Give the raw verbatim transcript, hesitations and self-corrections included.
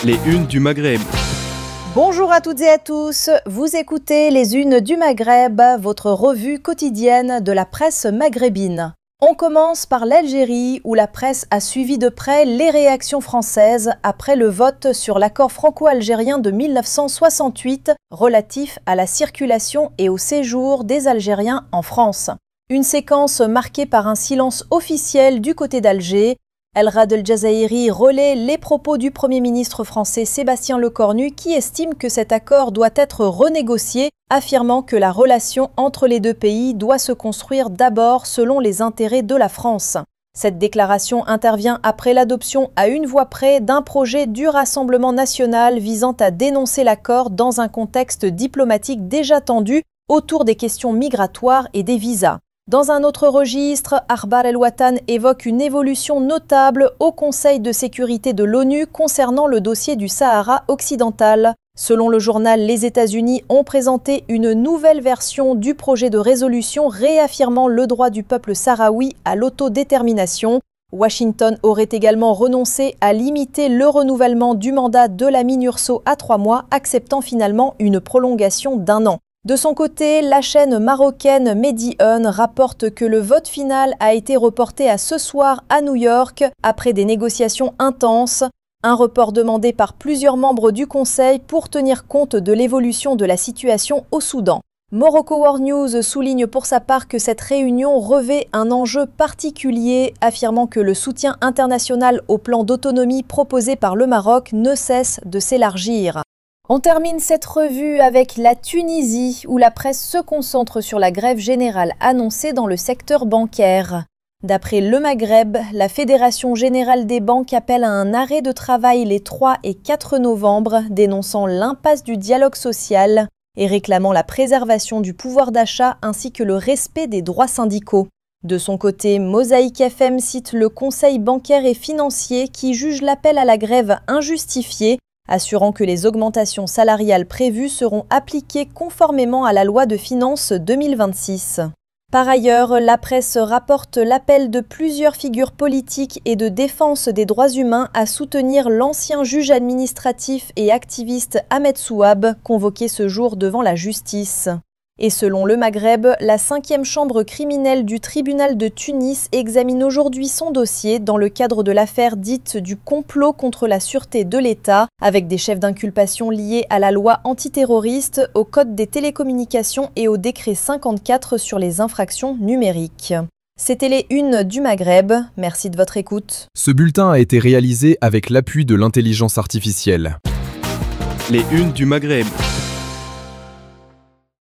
Les unes du Maghreb. Bonjour à toutes et à tous, vous écoutez Les Unes du Maghreb, votre revue quotidienne de la presse maghrébine. On commence par l'Algérie où la presse a suivi de près les réactions françaises après le vote sur l'accord franco-algérien de mille neuf cent soixante-huit relatif à la circulation et au séjour des Algériens en France. Une séquence marquée par un silence officiel du côté d'Alger. El Rad El Jazairi relaie les propos du Premier ministre français Sébastien Lecornu qui estime que cet accord doit être renégocié, affirmant que la relation entre les deux pays doit se construire d'abord selon les intérêts de la France. Cette déclaration intervient après l'adoption à une voix près d'un projet du Rassemblement national visant à dénoncer l'accord dans un contexte diplomatique déjà tendu autour des questions migratoires et des visas. Dans un autre registre, Akhbar El Watan évoque une évolution notable au Conseil de sécurité de l'ONU concernant le dossier du Sahara occidental. Selon le journal, les États-Unis ont présenté une nouvelle version du projet de résolution réaffirmant le droit du peuple sahraoui à l'autodétermination. Washington aurait également renoncé à limiter le renouvellement du mandat de la MINURSO à trois mois, acceptant finalement une prolongation d'un an. De son côté, la chaîne marocaine Medione rapporte que le vote final a été reporté à ce soir à New York après des négociations intenses. Un report demandé par plusieurs membres du Conseil pour tenir compte de l'évolution de la situation au Soudan. Morocco World News souligne pour sa part que cette réunion revêt un enjeu particulier, affirmant que le soutien international au plan d'autonomie proposé par le Maroc ne cesse de s'élargir. On termine cette revue avec la Tunisie, où la presse se concentre sur la grève générale annoncée dans le secteur bancaire. D'après Le Maghreb, la Fédération générale des banques appelle à un arrêt de travail les trois et quatre novembre, dénonçant l'impasse du dialogue social et réclamant la préservation du pouvoir d'achat ainsi que le respect des droits syndicaux. De son côté, Mosaïque F M cite le Conseil bancaire et financier qui juge l'appel à la grève injustifié, assurant que les augmentations salariales prévues seront appliquées conformément à la loi de finances deux mille vingt-six. Par ailleurs, la presse rapporte l'appel de plusieurs figures politiques et de défense des droits humains à soutenir l'ancien juge administratif et activiste Ahmed Souab, convoqué ce jour devant la justice. Et selon Le Maghreb, la cinquième chambre criminelle du tribunal de Tunis examine aujourd'hui son dossier dans le cadre de l'affaire dite du complot contre la sûreté de l'État, avec des chefs d'inculpation liés à la loi antiterroriste, au code des télécommunications et au décret cinquante-quatre sur les infractions numériques. C'était les Unes du Maghreb, merci de votre écoute. Ce bulletin a été réalisé avec l'appui de l'intelligence artificielle. Les unes du Maghreb.